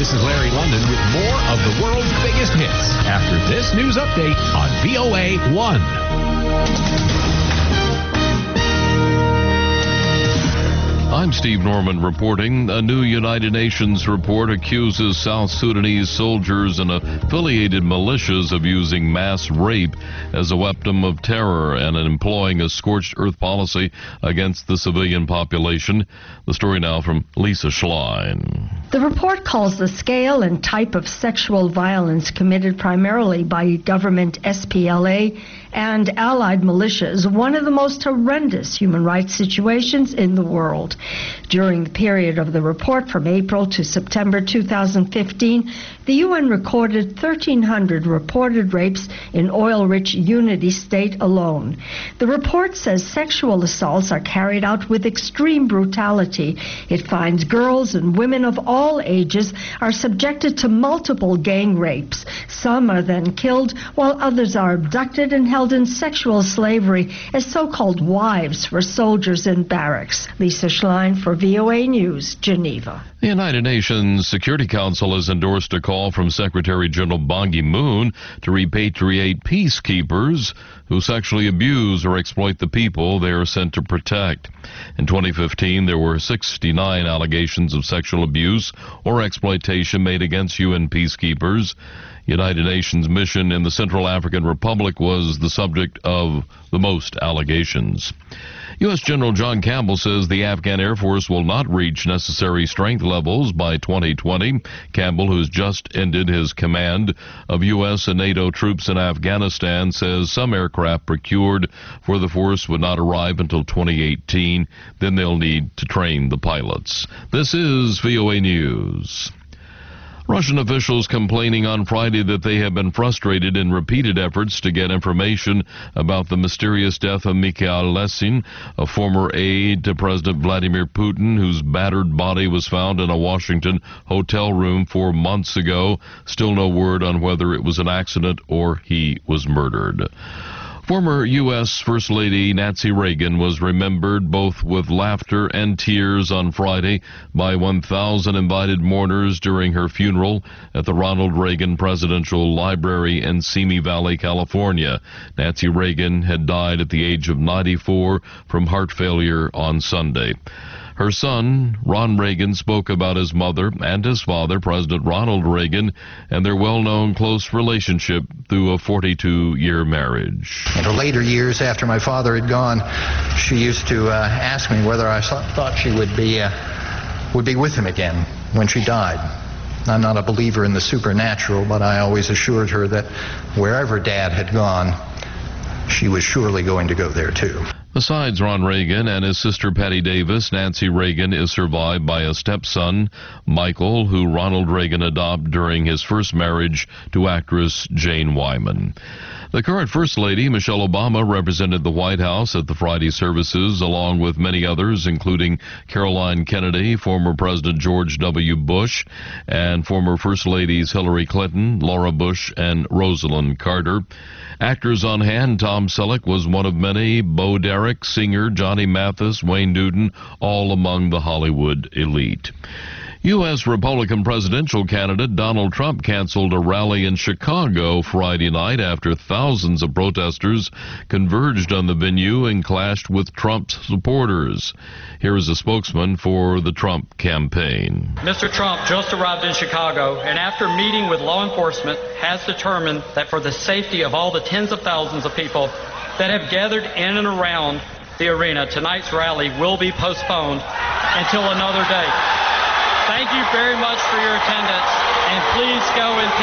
This is Larry London with more of the world's biggest hits after this news update on VOA 1. I'm Steve Norman reporting. A new United Nations report accuses South Sudanese soldiers and affiliated militias of using mass rape as a weapon of terror and employing a scorched earth policy against the civilian population. The story now from Lisa Schlein. The report calls the scale and type of sexual violence committed primarily by government SPLA and allied militias one of the most horrendous human rights situations in the world. During the period of the report from April to September 2015, the UN recorded 1,300 reported rapes in oil-rich Unity State alone. The report says sexual assaults are carried out with extreme brutality. It finds girls and women of all ages are subjected to multiple gang rapes. Some are then killed, while others are abducted and held in sexual slavery as so-called wives for soldiers in barracks. Lisa Schlein for VOA News, Geneva. The United Nations Security Council has endorsed a call from Secretary General Ban Ki-moon to repatriate peacekeepers who sexually abuse or exploit the people they are sent to protect. In 2015, there were 69 allegations of sexual abuse or exploitation made against UN peacekeepers. United Nations mission in the Central African Republic was the subject of the most allegations. U.S. General John Campbell says the Afghan Air Force will not reach necessary strength levels by 2020. Campbell, who's just ended his command of U.S. and NATO troops in Afghanistan, says some aircraft procured for the force would not arrive until 2018. Then they'll need to train the pilots. This is VOA News. Russian officials complaining on Friday that they have been frustrated in repeated efforts to get information about the mysterious death of Mikhail Lesin, a former aide to President Vladimir Putin, whose battered body was found in a Washington hotel room 4 months ago. Still no word on whether it was an accident or he was murdered. Former U.S. First Lady Nancy Reagan was remembered both with laughter and tears on Friday by 1,000 invited mourners during her funeral at the Ronald Reagan Presidential Library in Simi Valley, California. Nancy Reagan had died at the age of 94 from heart failure on Sunday. Her son, Ron Reagan, spoke about his mother and his father, President Ronald Reagan, and their well-known close relationship through a 42-year marriage. In her later years, after my father had gone, she used to ask me whether I thought she would be with him again when she died. I'm not a believer in the supernatural, but I always assured her that wherever Dad had gone, she was surely going to go there too. Besides Ron Reagan and his sister Patty Davis, Nancy Reagan is survived by a stepson, Michael, who Ronald Reagan adopted during his first marriage to actress Jane Wyman. The current First Lady, Michelle Obama, represented the White House at the Friday services, along with many others, including Caroline Kennedy, former President George W. Bush, and former First Ladies Hillary Clinton, Laura Bush, and Rosalind Carter. Actors on hand, Tom Selleck was one of many, Bo Derek, singer Johnny Mathis, Wayne Newton, all among the Hollywood elite. U.S. Republican presidential candidate Donald Trump canceled a rally in Chicago Friday night after thousands of protesters converged on the venue and clashed with Trump's supporters. Here is a spokesman for the Trump campaign. Mr. Trump just arrived in Chicago and after meeting with law enforcement has determined that for the safety of all the tens of thousands of people that have gathered in and around the arena, tonight's rally will be postponed until another day. Thank you very much for your attendance, and please go in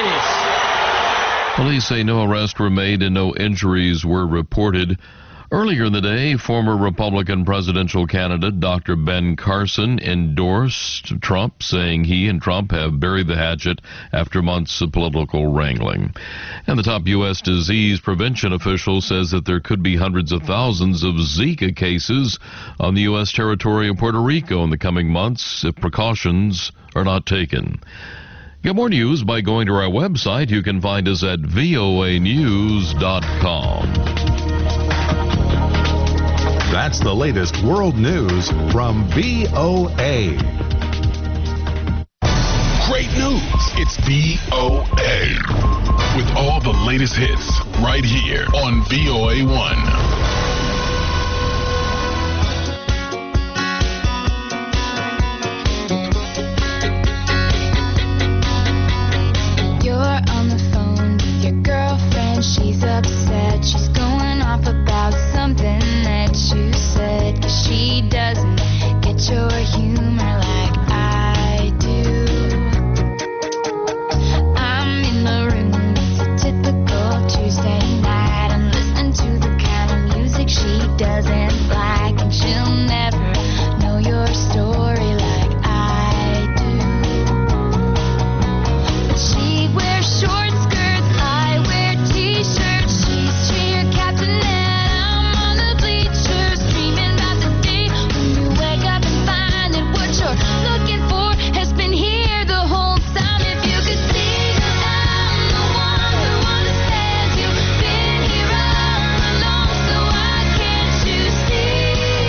peace. Police say no arrests were made and no injuries were reported. Earlier in the day, former Republican presidential candidate Dr. Ben Carson endorsed Trump, saying he and Trump have buried the hatchet after months of political wrangling. And the top U.S. disease prevention official says that there could be hundreds of thousands of Zika cases on the U.S. territory of Puerto Rico in the coming months if precautions are not taken. Get more news by going to our website. You can find us at voanews.com. That's the latest world news from VOA. Great great news. It's VOA. With all the latest hits right here on VOA 1. She's upset, she's going off about something that you said, 'cause she doesn't get your humor like I do. I'm in the room, it's a typical Tuesday night. I'm listening to the kind of music she doesn't like, and she'll never know your story like I do. But she wears short skirts, I wear t-shirts, she's cheer captain and I'm on the bleachers, dreaming about the day when you wake up and find that what you're looking for has been here the whole time. If you could see that I'm the one who understands, you've been here all along, so why can't you see?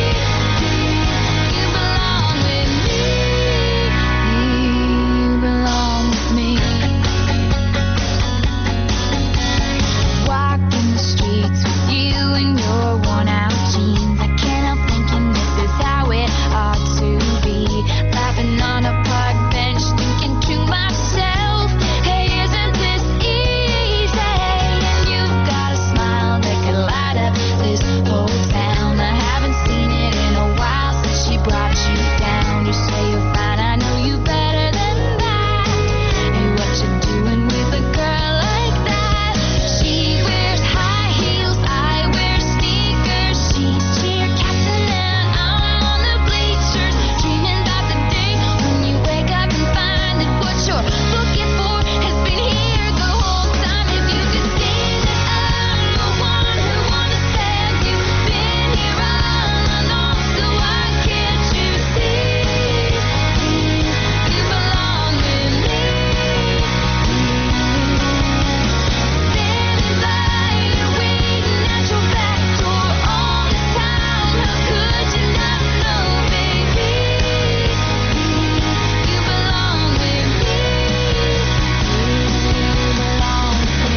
You belong with me, you belong with me. Walking the streets with you in your worn out jeans, I can't help thinking this is how it ought to be. Laughing on a park bench, thinking to myself, hey, isn't this easy? And you've got a smile that could light up this whole town. I haven't seen it in a while since she brought you down. You say you're fine, I know you better than that. Hey, what you doing with a girl like that? She wears high heels, I wear sneakers, she's cheer captain and I'm on the bleachers, dreaming about the day when you wake up and find that what you're looking for has been here the whole time. If you could see that I'm the one who understands, you've been here all along, so why can't you see? You belong with me. Standing by you, waiting at your back door all this time. How could you not know, baby? You belong with me. You belong with me.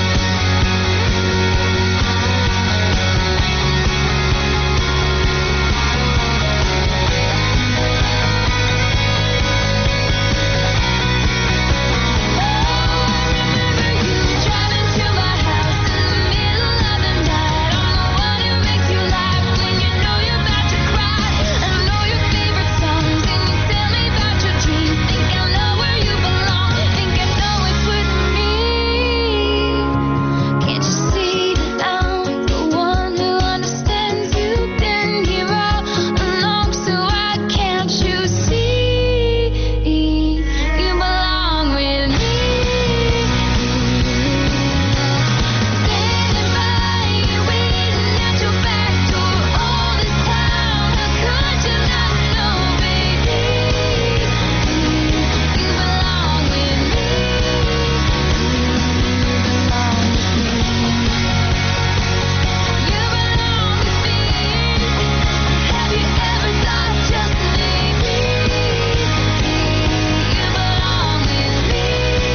Driving to my house in the middle of the night. I'm the one who makes you laugh when you know you're about to cry. I know your favorite songs and you tell me about your dreams. Think I know where you belong, think I know it's with me. Can't you see that I'm the one who understands? You've been here all along, so why can't you see? You belong with me. Standing by you, waiting at your back door all this time. How could you not know, baby? You belong with me. You belong with me. You belong with me. Have you ever thought just maybe? You belong with me.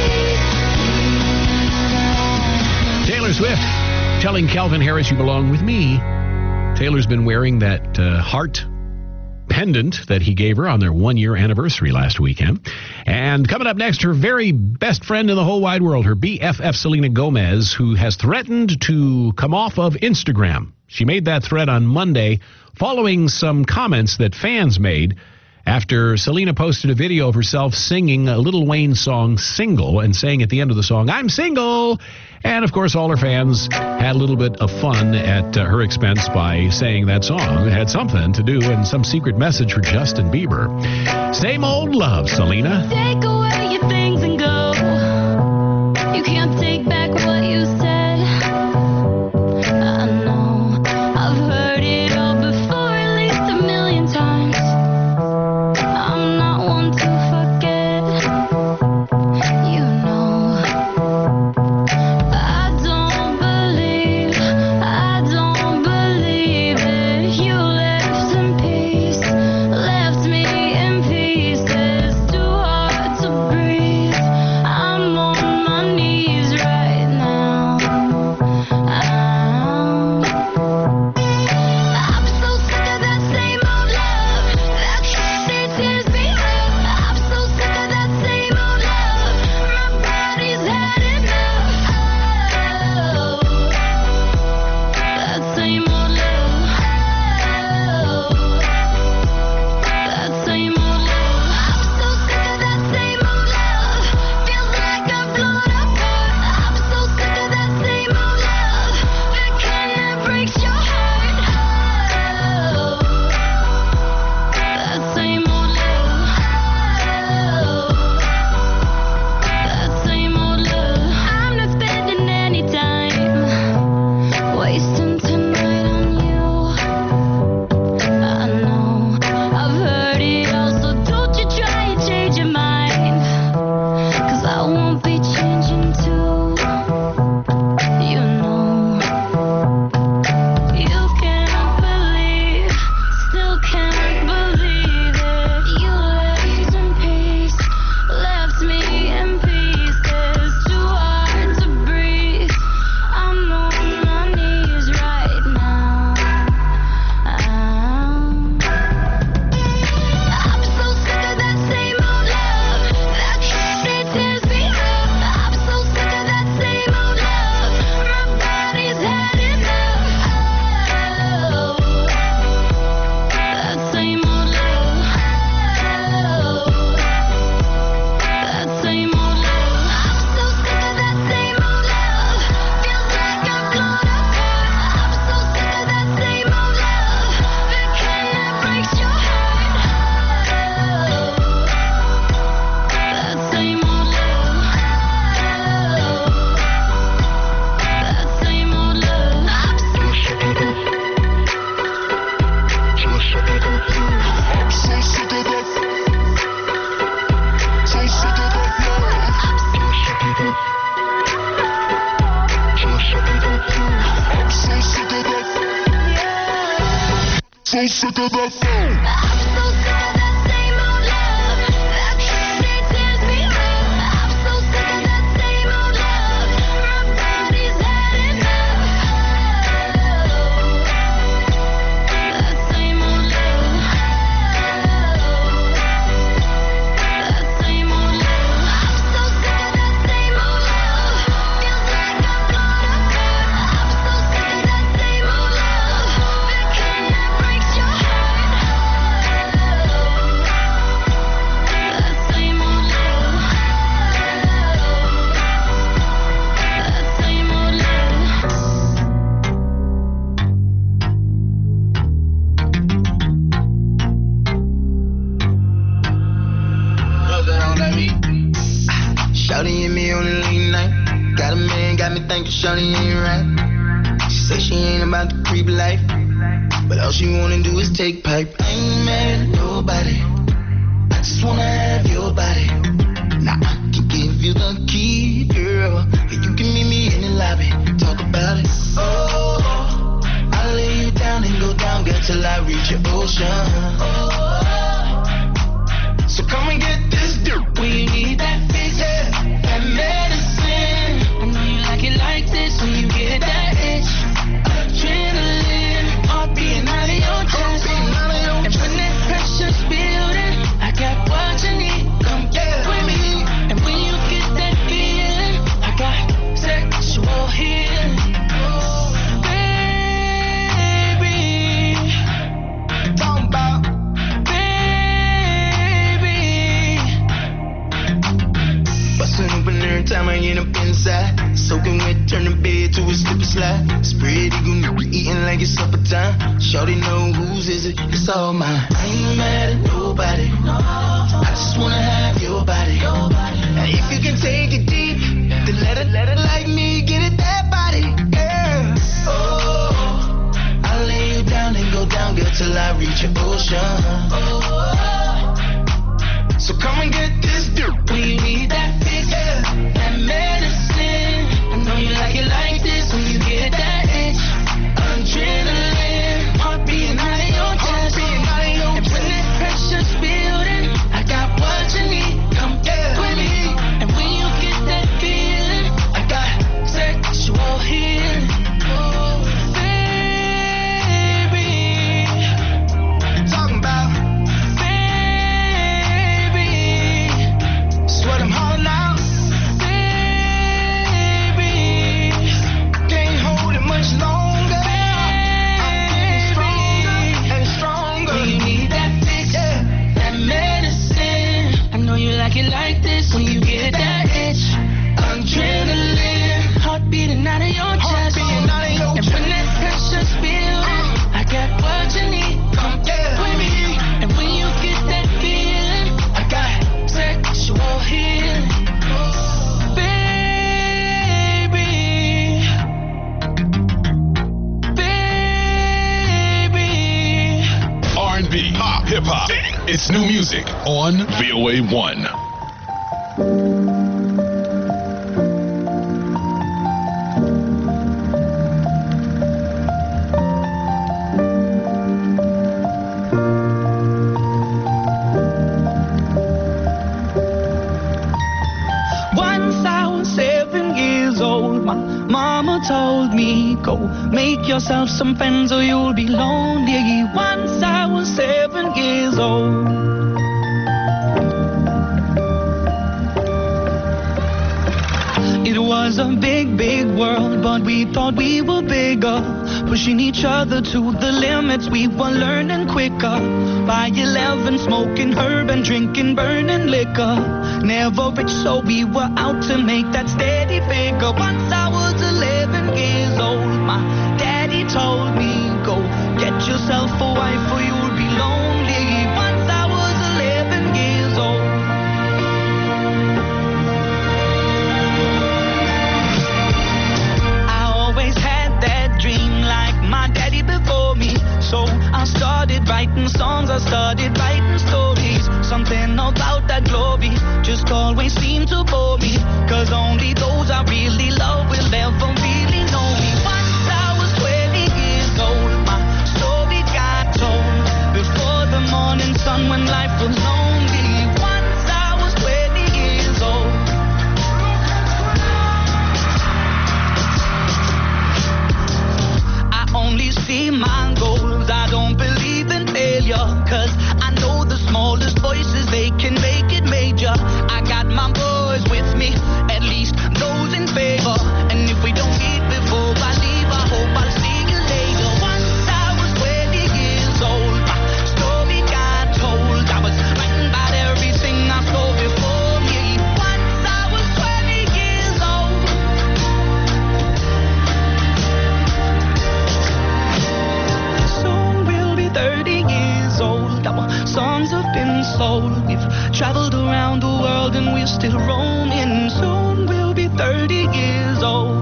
Taylor Swift telling Calvin Harris, you belong with me. Taylor's been wearing that heart pendant that he gave her on their 1-year anniversary last weekend. And coming up next, her very best friend in the whole wide world, her BFF Selena Gomez, who has threatened to come off of Instagram. She made that threat on Monday following some comments that fans made after Selena posted a video of herself singing a Lil Wayne song, Single, and saying at the end of the song, I'm single. And, of course, all her fans had a little bit of fun at her expense by saying that song. It had something to do and some secret message for Justin Bieber. Same old love, Selena. Take away your things and go. You can't take back what you said. I know I've heard it all before, at least 1,000,000 times. I'm not one to forget. You know I don't believe it. You left in peace, left me in pieces. Too hard to breathe. so sick of that phone. I'm so sick of that same old love. That crazy tears me up. I'm so sick of that same old love. My body's had enough. That same old love. That same old love. I'm so sick of that same old love. Feels like I'm gonna burn. I'm so sick of that same old love. The kind that breaks your heart. That same old love. That same old love. Shawty and me on a late night. Got a man, got me thinking Shawty ain't right. She say she ain't about the creep life, but all she wanna do is take pipe. I ain't mad at nobody, I just wanna have your body. Now I can give you the key, girl, and you can meet me in the lobby. Talk about it. Oh, I'll lay you down and go down, girl, till I reach your ocean. Oh, so come and get this dirt when you need that fix, that medicine. I know you like it like this when you get that itch. Adrenaline, heart beating out of your chest. And when that pressure's building, I got what you need. Come get with me. And when you get that feeling, I got sexual healing. Baby, talking about. Bustin' open every time I end up inside. Soaking wet, turn the bed to a slip and slide. Spread eagle, eating like it's supper time. Shawty know whose is it, it's all mine. I ain't mad at nobody, I just wanna have your body. And if you can take it deep, then let it like me, get it that body, girl. Oh, I'll lay you down and go down, girl, till I reach your ocean. Oh, so come and get this dirt when you need that fix, that medicine. I know you like it like this when you get that itch. Adrenaline, heart beating out of your chest. And when that pressure's building, I got what you need. Come get with me. And when you get that feeling, I got sexual healing. Oh, baby, talking about. What I'm holding out, baby. I can't hold it much longer. I'm getting stronger and stronger. When you need that fix, that medicine. I know you like it like this when you get that itch. Adrenaline, heart beating out of your chest. And when that pressure's building, I got what you need. Come get with me. And when you get that feeling, I got sexual healing, baby, baby. R&B, pop, hip hop. It's new music on VOA1. Mama told me, go make yourself some friends or you'll be lonely. Once I was 7 years old. It was a big, big world, but we thought we were bigger. Pushing each other to the limits, we were learning quicker. By 11, smoking herb and drinking burning liquor. Never rich, so we were out to make that steady figure. Once I was 11 years old, my daddy told me, go get yourself a wife or you'll be lonely. Once I was 11 years old. I always had that dream like my daddy before me. So I started writing songs, I started writing stories. Something about that glory just always seemed to bore me. Cause only those I really love will ever really know me. Once I was 20 years old, my story got told. still roaming. Soon we'll be 30 years old.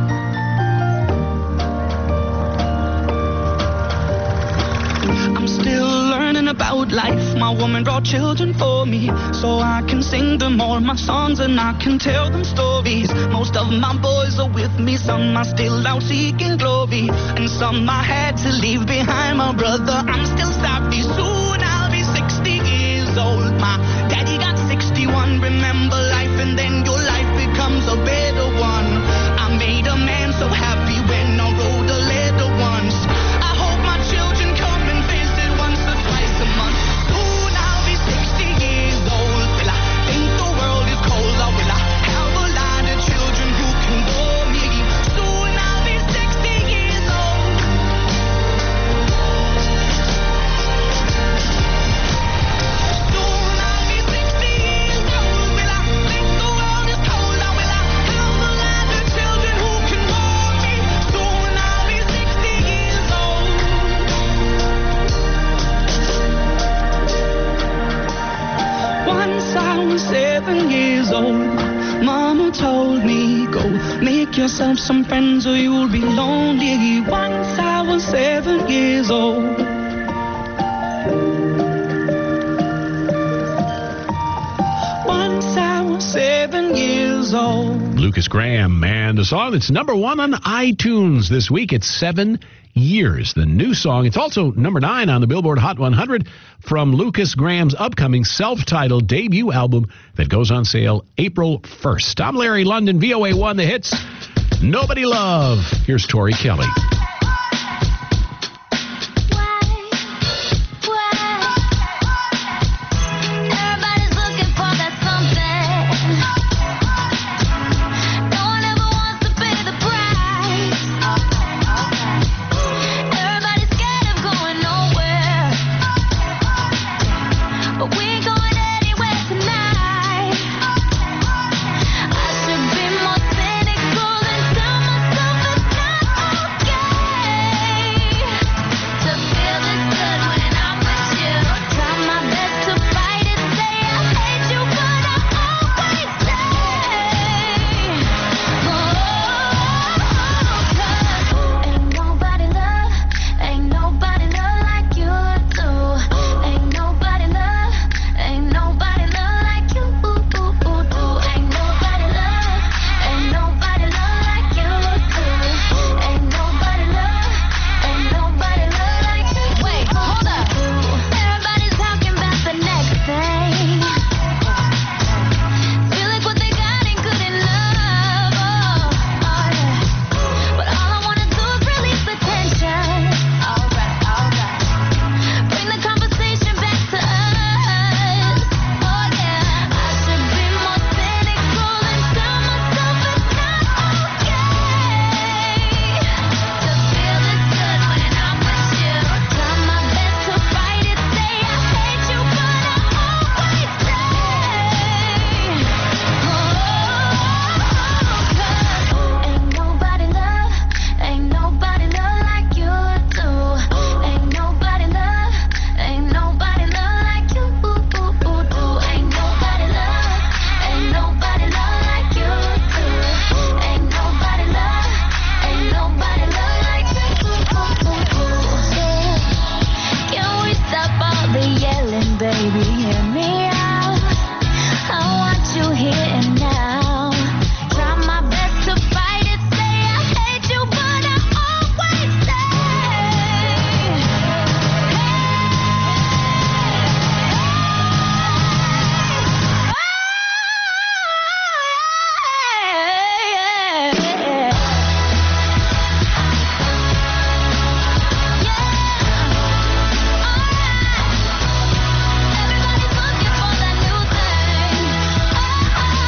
I'm still learning about life. My woman brought children for me, so I can sing them all my songs and I can tell them stories. Most of my boys are with me, some are still out seeking glory, and some I had to leave behind. My brother, I'm still savvy. Soon I'll be 60 years old. My daddy got 61. Remember life and then your life becomes a better one. I made a man so happy when I wrote a letter once. I hope my children come and visit once or twice a month. Soon I'll be 60 years old. Will I think the world is cold, or will I have a lot of children who can bore me? Soon I'll be 60 years old. Soon I'll be 60 years old. Will I think the world is cold, or will I have a lot of children who can bore me? Soon I'll be 60 years old. Once I was 7 years old. Mama told me, go make yourself some friends or you'll be lonely. Once I was 7 years old. Once I was 7 years old. Lucas Graham, and a song that's number 1 on iTunes this week. It's 7 Years, the new song. It's also number 9 on the Billboard Hot 100 from Lucas Graham's upcoming self-titled debut album that goes on sale April 1st. I'm Larry London, VOA1, the hits. Nobody Love. Here's Tori Kelly. Everybody's looking for that something. No one ever wants to pay the price. Everybody's scared of going nowhere, but we ain't going anywhere tonight. I should be more cynical and tell myself it's not okay to feel this good when I'm with you. Try my best to fight it, say I hate you, but I always stay. Ain't nobody love like you do. Ain't nobody love like you do. Ain't nobody love like you do. Ain't nobody love like you. Wait, hold up. Everybody's talking about the next thing. Feel like what they got ain't good enough. Oh yeah. But all I wanna do is release the tension. Alright. Bring the conversation back to us. Oh yeah. I should be more cynical and tell myself it's not okay to feel this good when I'm with you. Try my best to fight it, say I hate you, but I always stay. Ain't nobody love like you do. Ain't nobody love like you do. Ain't nobody love like you do. Ain't nobody love like you do. Can we stop all the yelling, baby? Hear me out. I want you here and now. Try my best to fight it, say I hate you, but I always Everybody's looking for that new thing.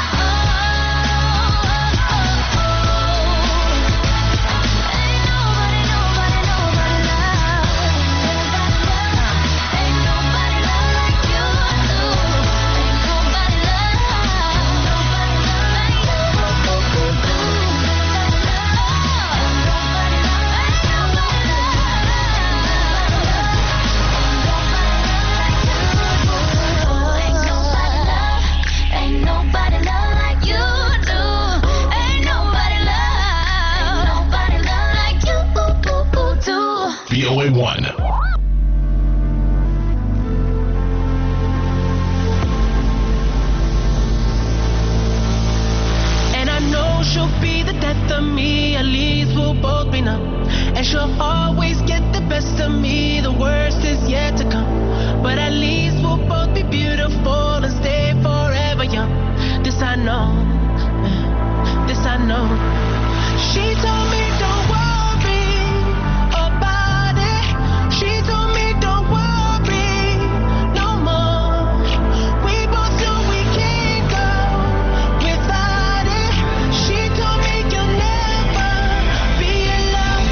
she'll be the death of me, at least we'll both be numb. And she'll always get the best of me, the worst is yet to come. But at least we'll both be beautiful and stay forever young. This I know, this I know. She told me don't worry about it. She told me don't worry no more. We both know we can't go without it. She told me you'll never be alone.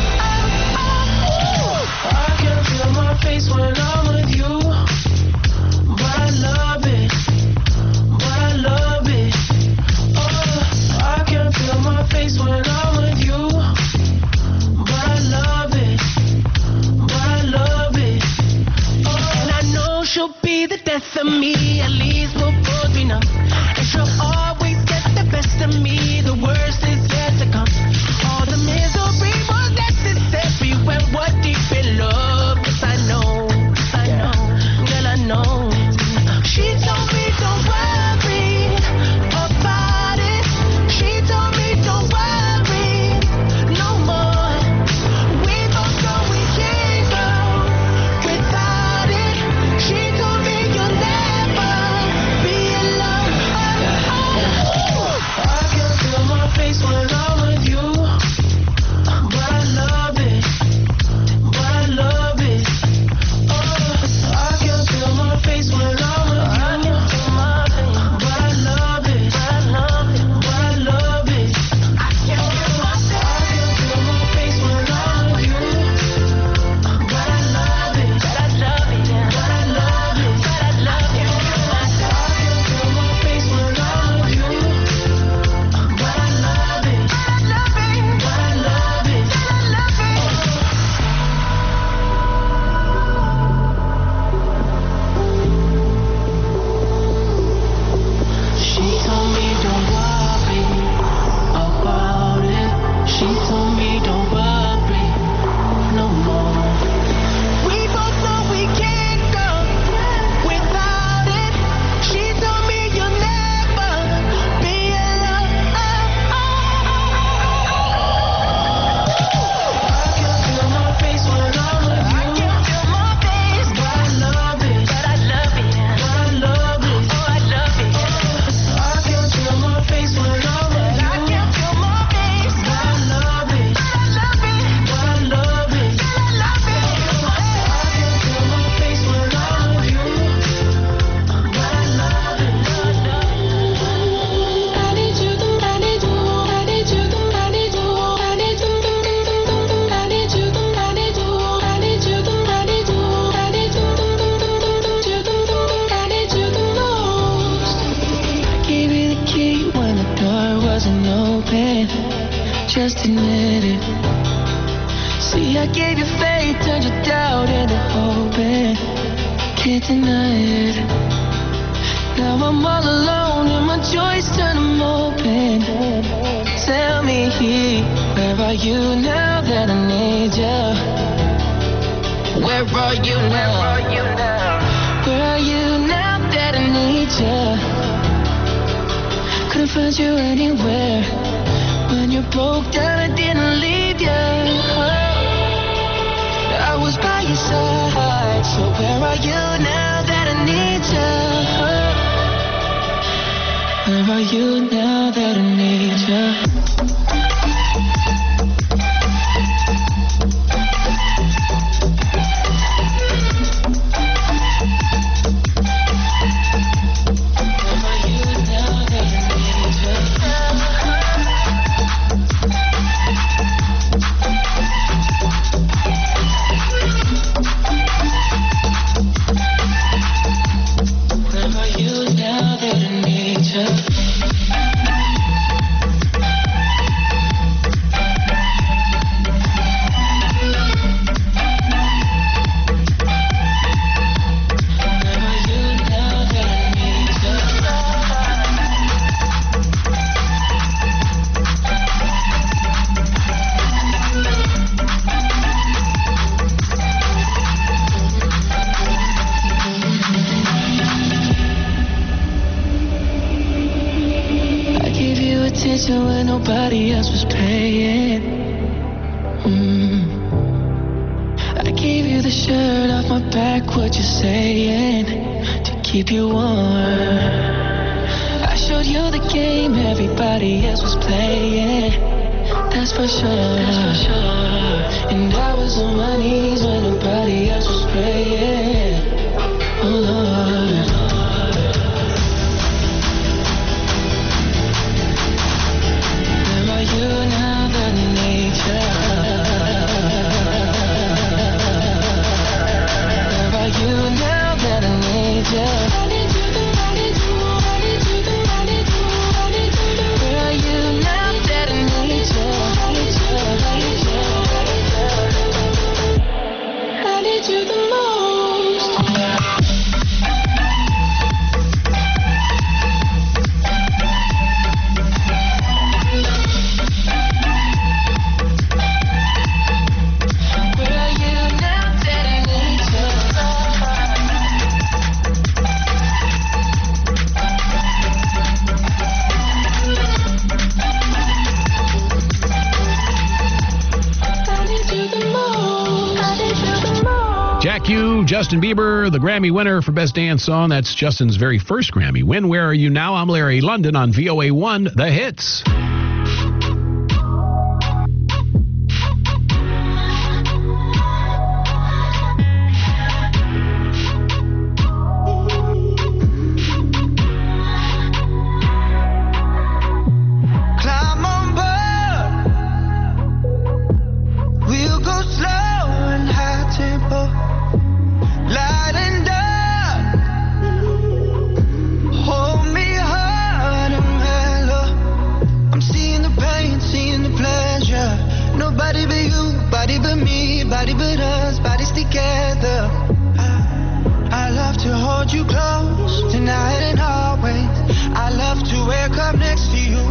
I can feel my face when I'm with you, but I love it, but I love it. Oh, I can feel my face when I'm with you, but I love it, but I love it. Oh, and I know she'll be the death of me, at least we'll both be numb. And she'll always get the best of me, the worst is yet to come. All the misery was necessary when we're deep in love. 'Cause I know, girl, I know. She told me don't worry about it. She told me don't worry no more. We both know we can't go without it. She told me you'll never be alone. I can feel my face when I'm with you, but I love it, but I love it. Oh, I can feel my face when I'm with you, but I love it, but I love it. I can feel my face when I'm with you, but I love it, but I love it, but I love it, but I love it. I can feel my face when I'm with you, but I love it, but I love it, but I love it, but I love it. She told me don't worry about it. She told me don't worry no more. We both know we can't go without it. She told me you'll never be alone. I can feel my face when I'm with you. I can feel my face, but I love it, but I love it, but I love it. Oh, I love it. I can feel my face when I'm with you. I can feel my face, but I love it, but I love it, but I love it, but I love it. I can feel my face when I'm with you, but I love it, but I love it. I need you, I need you, I need you, I need you, I need you, I need you, I need you, I need you, I need you, I need you, I need you the most. I gave you the key when the door wasn't open. Just admit it. See, I gave you faith, turned your doubt into hope, and can't deny it. Now I'm all alone and my joys turn them open. Tell me, where are you now that I need you? Where are you now? Where are you now that I need you? Couldn't find you anywhere. When you broke down, I didn't leave you. I was by your side. So where are you now that I need you? Where are you now that I need you? dancing when nobody else was paying. I gave you the shirt off my back, what you saying? To keep you warm. I showed you the game everybody else was playing. That's for sure. And I was on my knees when nobody else was praying. Oh Lord. Where are you now that I need you? Where are you now that I need you? Where are you now that I need you? I need you the most. Where are you now that I need you? I need you the most. I need you the most. Jack U, Justin Bieber, the Grammy winner for Best Dance Song. That's Justin's very first Grammy win. Where are you now? I'm Larry London on VOA1, The Hits. Climb on board. We'll go slow and high tempo. Light and dark. Hold me hard and mellow. I'm seeing the pain, seeing the pleasure. Nobody but you, body but me, body but us, bodies together. I love to hold you close tonight and always. I love to wake up next to you.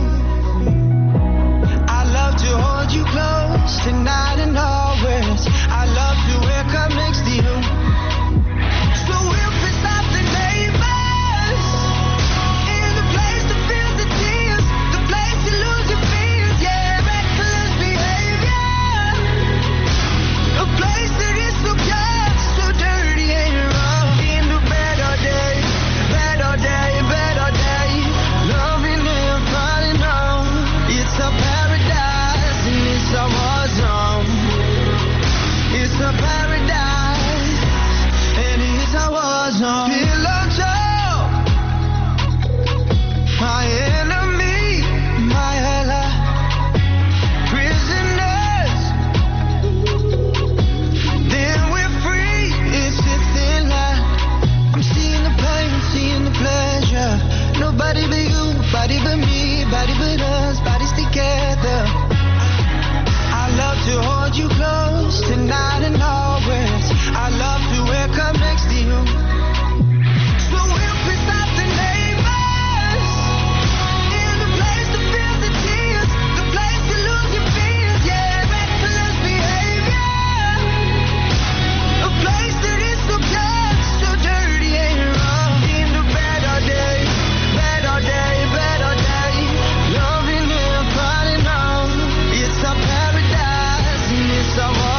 I love to hold you close tonight and always. I love to wake up next to you. So we'll piss off the neighbors in the place that feels the tears, the place you lose your fears, yeah, reckless behavior, a place that is so pure, so dirty and rough. In the better day, better day, better day, loving and falling on. It's a paradise and it's a war zone. It's a paradise and it's a war zone. Pillow talk, my enemy, my ally, prisoners. Then we're free. It's a thin line. I'm seeing the pain, seeing the pleasure. Nobody but you, body but me, body but us, bodies together. I love to hold you close tonight and always. I love to wake up next to you. So we'll piss off the neighbors in the place that feels the tears, the place you lose your fears, yeah, reckless behavior, a place that is so pure, so dirty and rough. In the better day, better day, better day, loving and falling on. It's a paradise and it's a war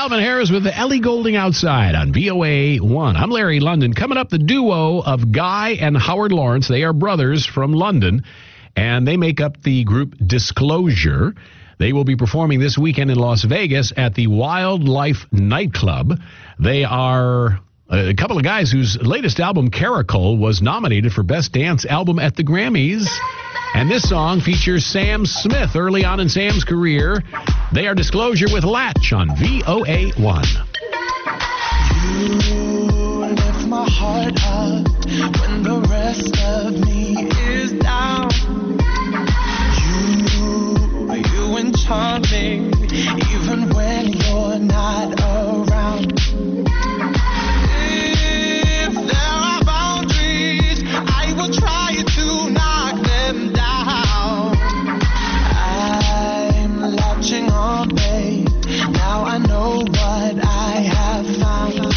Calvin Harris with Ellie Goulding Outside on VOA 1. I'm Larry London. Coming up, the duo of Guy and Howard Lawrence. They are brothers from London, and they make up the group Disclosure. They will be performing this weekend in Las Vegas at the Wildlife Nightclub. They are a couple of guys whose latest album, Caracol, was nominated for Best Dance Album at the Grammys. And this song features Sam Smith early on in Sam's career. They are Disclosure with Latch on VOA 1. You lift my heart up when the rest of me is down. You enchant me even when you're not around. If there are boundaries, I will try to knock them down. I'm latching on, babe. Now I know what I have found.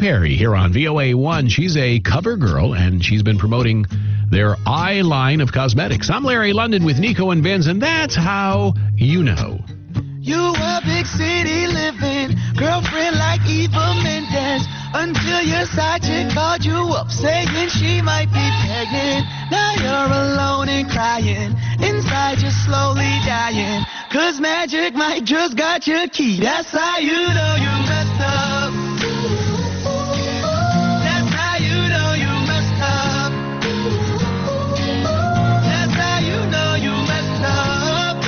Perry here on VOA1. She's a cover girl, and she's been promoting their eye line of cosmetics. I'm Larry London with Nico and Vince, and that's how you know. You were big city living, girlfriend like Eva Mendes, until your side chick called you up saying she might be pregnant. Now you're alone and crying, inside you're slowly dying, 'cause Magic Mike just got your key. That's how you know you messed up. That's how you know you messed up. That's how you know you messed up.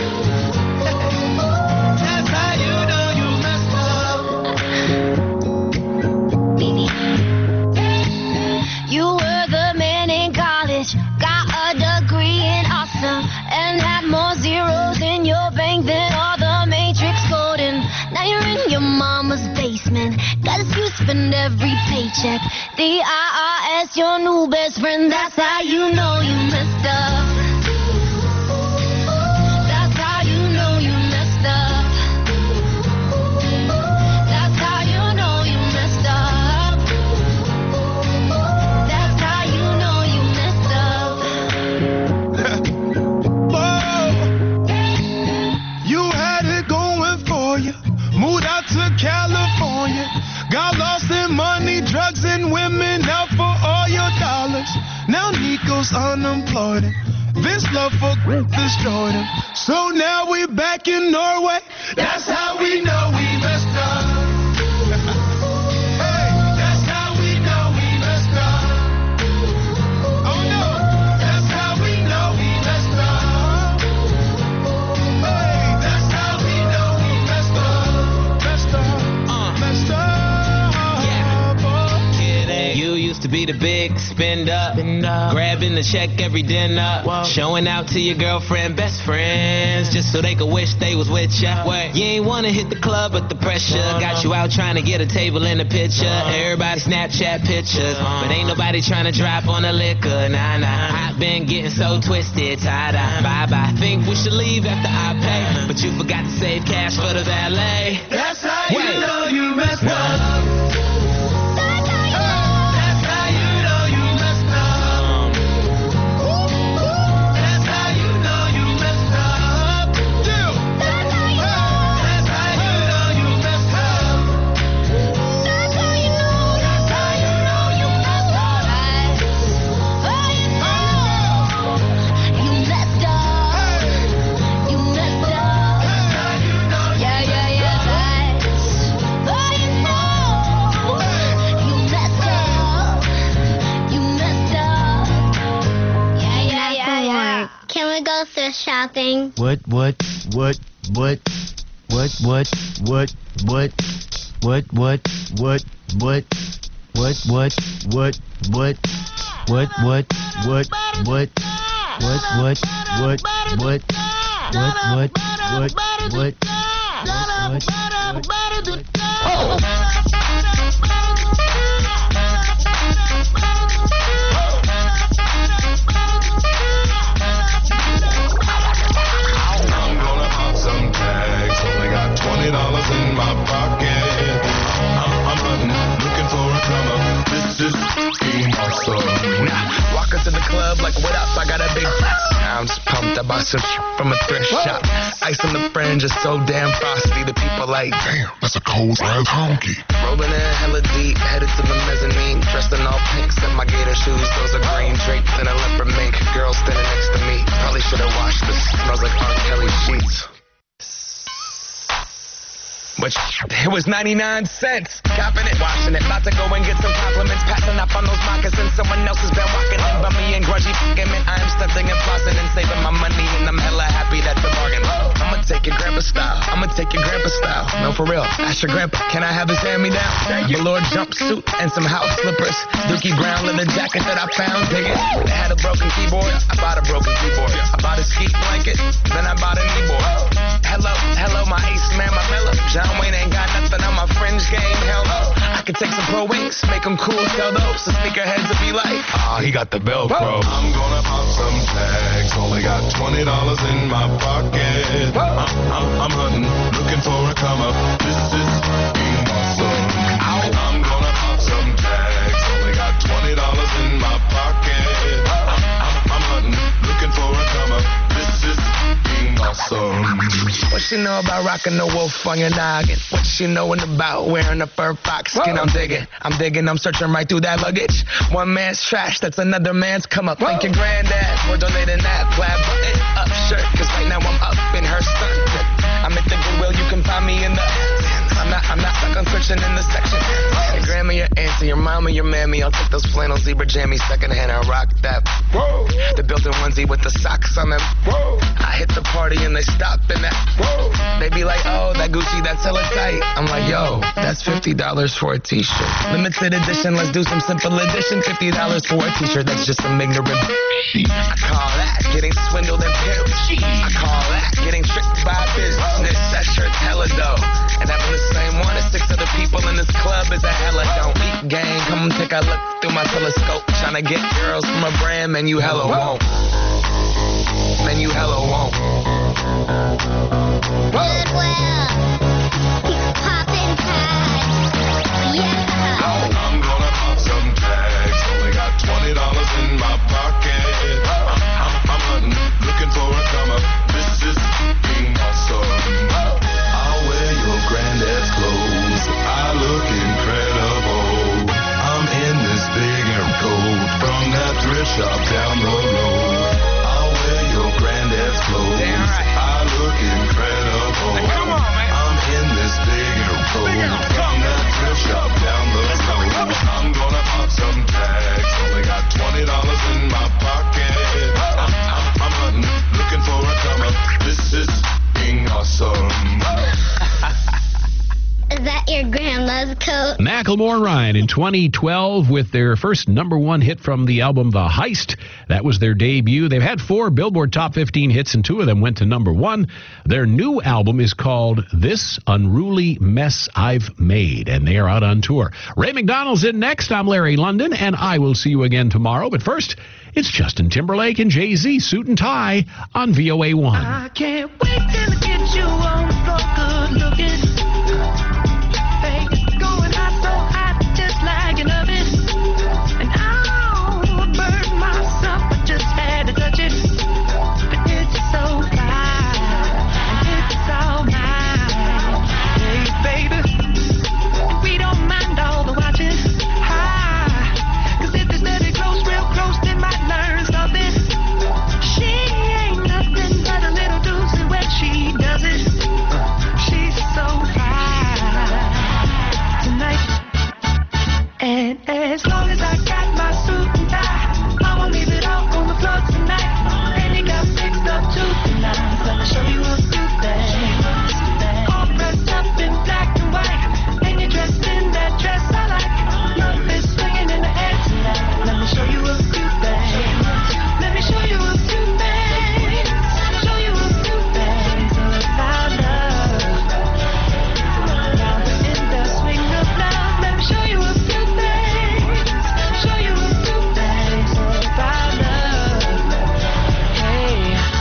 You were the man in college, got a degree in awesome, and had more zeros in your bank than all the Matrix coding. Now you're in your mama's basement, got excuse to spend every paycheck. The IRS, your new best friend, that's how you know you messed up. That's how you know you messed up. That's how you know you messed up. That's how you know you messed up. Whoa. You had it going for you, moved out to California, got lost in money, drugs, and women out for all your dollars. Now Nico's unemployed, this love for destroyed him. So now we back in Norway, that's how we know we messed up. Hey, that's how we know we messed up. Oh no, that's how we know we messed up. Hey, that's how we know we messed up. Messed up, messed up. You used to be the big spender, grabbing the check every dinner, showing out to your girlfriend, best friends, just so they could wish they was with ya. You ain't wanna hit the club, but the pressure got you out trying to get a table in the picture. Everybody Snapchat pictures, but ain't nobody trying to drop on the liquor. Nah, I've been getting so twisted, tie-dye, bye-bye. Think we should leave after I pay, but you forgot to save cash for the valet. That's how you know you messed up. Shopping. What? Only got $20 in my pocket. I'm hunting, looking for a come up. This is awesome. Walk into the club like, what up? I got a big flex. I'm just pumped. I bought some from a thrift shop. Ice on the fringe is so damn frosty. The people like, damn, that's a cold ass honky. Rolling in hella deep, headed to the mezzanine. Dressed in all pink, set my gator shoes. Those are green drapes and a leopard mink. Girl standing next to me. Probably should have washed this. Smells like R. Kelly sheets. But it was 99 cents. Copping it, washing it. About to go and get some compliments. Passing up on those moccasins. Someone else has been walking in by me and grudgy fucking me. I am stunting and flossing and saving my money. And I'm hella happy that's a bargain. I'ma take your grandpa style. I'ma take your grandpa style. No, for real. Ask your grandpa, can I have his hand-me-down? Velour jumpsuit and some house slippers. Dookie brown leather jacket that I found. Dig it. They had a broken keyboard. I bought a broken keyboard. I bought a ski blanket. Then I bought a kneeboard. Hello, my ace man, my mellow. John Wayne ain't got nothing on my fringe game. Hell no. I could take some pro wings, make them cool, sell those. The sneakerheads will be like, he got the Velcro. I'm gonna pop some tags. Only got $20 in my pocket. I'm hunting, looking for a come up. This is awesome. I'm gonna pop some she know about rocking the wolf on your noggin? What she knowin' about wearing a fur fox skin? I'm digging, I'm searching right through that luggage. One man's trash, that's another man's come up. Thank your granddad for donating that plaid button up shirt, cause right now I'm up in her skirt. I'm at the Goodwill, you can find me in the... I'm not stuck on searching in the section. Your grandma, your auntie, your mama, your mammy. I'll take those flannel zebra jammies secondhand and rock that. Whoa. The built-in onesie with the socks on them. Whoa. I hit the party and they stop in that. Whoa. They be like, oh, that Gucci, that's hella tight. I'm like, yo, that's $50 for a t-shirt. Limited edition, let's do some simple edition. $50 for a t-shirt, that's just some ignorant. I call that getting swindled and pimped. I call that getting tricked by business. That shirt's hella dope. And having the same one as 6 other people in this club is a hella don't eat gang. Come take a look through my telescope. Tryna get girls from a brand, man, you hella won't. Man, you hella won't. Goodwill. Poppin' tags. Yeah. I'm gonna pop some tags. Only got $20 in my pocket. I'm hunting, looking for a come up. This is being awesome. I'll wear your granddad's clothes. I look incredible. I'm in this big air coat from that thrift shop down the road. I'll wear your granddad's clothes. I look incredible. Hey, come on, man. I'm in this big air coat from that thrift shop down the road. I'm gonna pop some tags. Only got $20 in my pocket. I'm hunting, looking for a come up. This is being awesome. Is that your grandma's coat? Macklemore and Ryan in 2012 with their first #1 hit from the album The Heist. That was their debut. They've had 4 Billboard Top 15 hits, and 2 of them went to #1. Their new album is called This Unruly Mess I've Made, and they are out on tour. Ray McDonald's in next. I'm Larry London, and I will see you again tomorrow. But first, it's Justin Timberlake and Jay-Z, Suit and Tie on VOA1. I can't wait till I get you on the floor, good looking. As long as I got my suit and tie, I won't leave it all on the floor tonight. And you got fixed up to the nines. Let me show you a few things. All dressed up in black and white, and you're dressed in that dress I like. Love is swinging in the air tonight. Let me show you a few things. Let me show you a few things. Show you a few things about love. Now we're in the swing of love. Let me show you a few things. Show you a few things about love. Hey,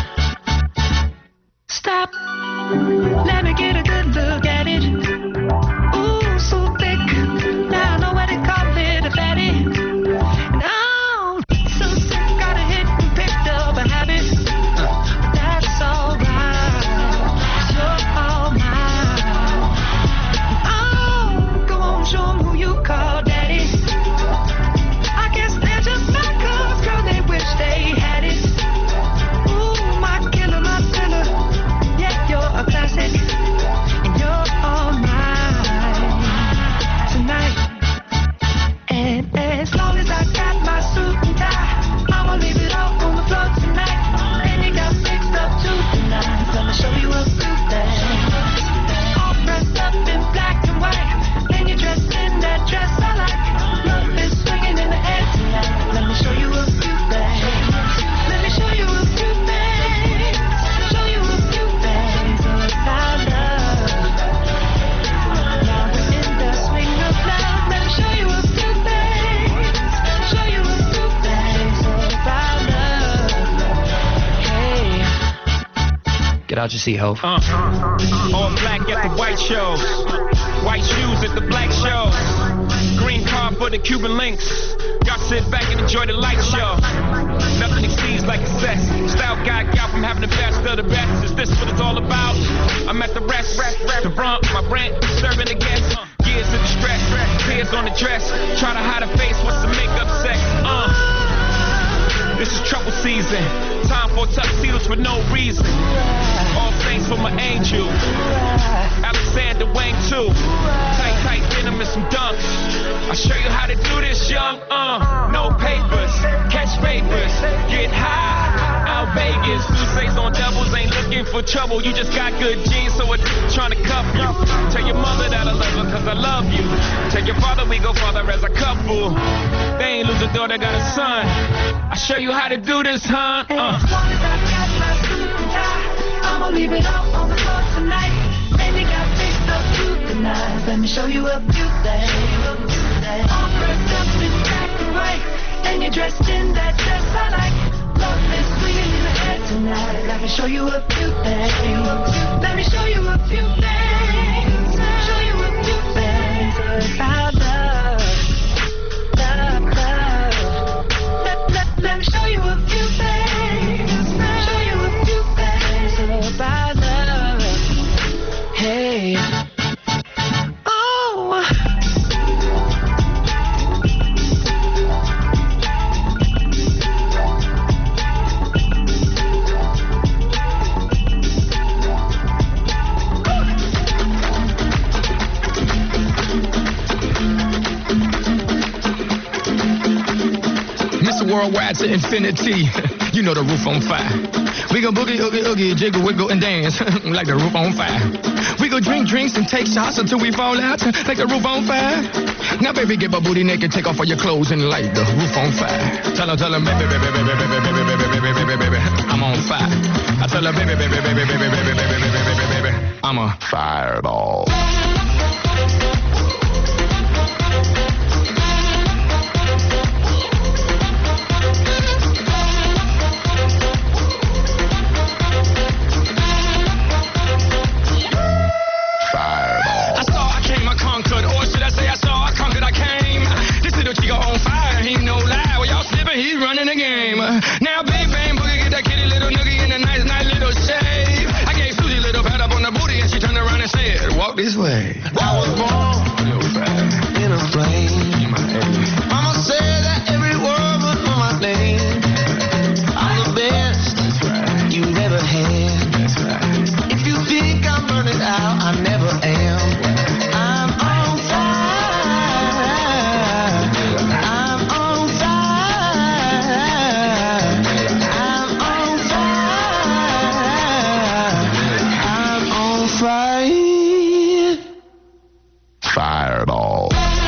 stop. Let me get a good look at it. Ooh, so thick. Now I know what they call it, a fatty. And oh, so sick, got a hit and picked up a habit. But that's alright. You're all mine. Oh, go on, show 'em who you call daddy. I guess they're just my cuz, girl, they wish they had it. Ooh, my killer, my thriller. Yeah, you're a classic, and you're all mine tonight. And as long as I got my suit and tie, I'ma leave it all on the floor tonight. And you got fixed up to the nines. Let me show you a few things. All dressed up in black and white, and you're dressed in that dress I like. Love is swinging in the air tonight. Let me show you a few things. Let me show you a few things. Show you a few things about love. Now we're in the swing of love. Let me show you a few things. Show you a few things about love. Hey. Get out your seat, Hov. All black at the white shows. White shoes at the black shows. Green car for the Cuban links. Got Sit back and enjoy the light show. Nothing exceeds like excess. Style guy gal from having the best of the best. Is this what it's all about? I'm at the rest, the brunt, my rent, serving the guests. Years of distress, tears on the dress. Try to hide a face, what's the makeup sex? This is trouble season. Time for tuxedos for no reason. All thanks for my angel. Alexander Wang too. Tight denim and some dunks. I'll show you how to do this, young. No papers, catch papers, get high. Out Vegas, Tuesdays on doubles, ain't looking for trouble. You just got good genes, so it's trying to cuff you. Tell your mother that I love her, cause I love you. Tell your father we go farther as a couple. They ain't lose a daughter, got a son. I'll show you how to do this, huh? As long as I got my suit and tie, I'ma leave it all on the floor tonight. And you got fixed up to the nines. Let me show you a few things. All dressed up in black and white, and you're dressed in that dress I like. Love this swing in your head tonight. Let me show you a few things. Let me show you a few things. Show you a few things about love. Let me show you a few things. Show you a few things about love. Hey. Oh. Mr. Worldwide to infinity. You know the roof on fire. We go boogie, oogie, oogie, jiggle, wiggle, and dance like the roof on fire. We go drink drinks and take shots until we fall out like the roof on fire. Now, baby, get my booty naked, take off all your clothes and light the roof on fire. Tell her, baby, baby, baby, baby, baby, baby, baby, baby, baby, baby, I'm on fire. I tell her, baby, baby, baby, baby, baby, baby, baby, baby, baby, I'm a fireball. He's running the game. Now big bang boogie, get that kitty little noogie in a nice little shave. I gave Susie a little pat up on the booty and she turned around and said, walk this way. I was born in a flame. Mama said that every word was on my name. I'm the best you've ever had. If you think I'm burning out, I never am. I'm on fire. Fireball.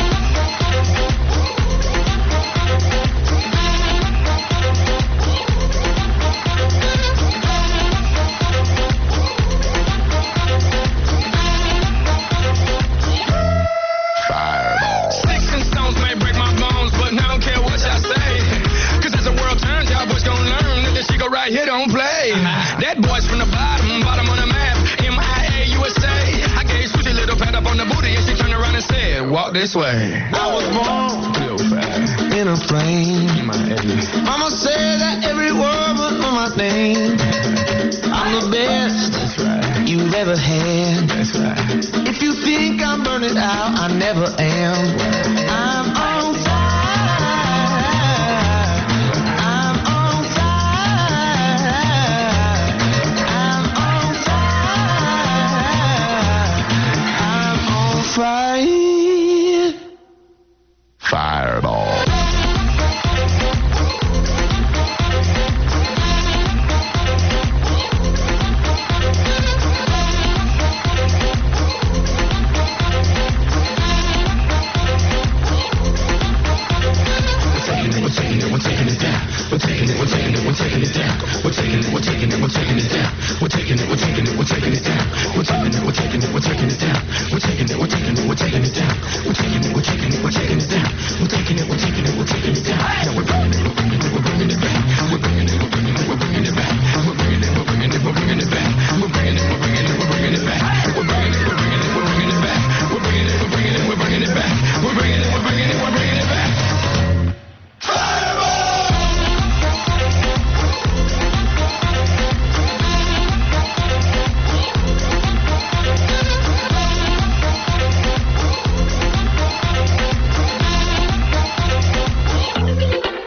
Fireball. Sticks and stones may break my bones, but I don't care what y'all say. Cause as the world turns, y'all boys gon' learn that this shit go right here don't play. That boy's from the bottom on the map. MIA, USA. I gave Susie a little pat up on the booty and she turned around and said, walk this way. I was born in a flame. Mama said that every word was on my name. I'm the best you've ever had. If you think I'm burning out, I never am. I'm on fire. I'm on fire. I'm on fire. I'm on fire. Fireball. We're taking it down.